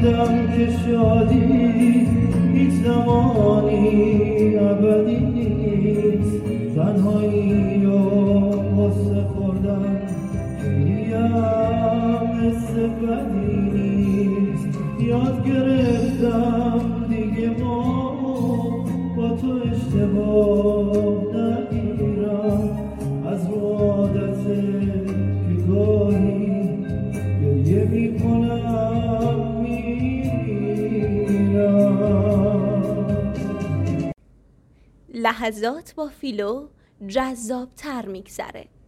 فهمیدم که شادی هیچ زمانی ابدی نیست، تنهایی و غصه خوردن خیلی هم حس بدی نیست. یاد گرفتم دیگه ما با تو اشتباه نگیرم، از رو عادته که گاهی گریه میکنم میمیرم. لحظات با فیلو جذاب‌تر میگذره.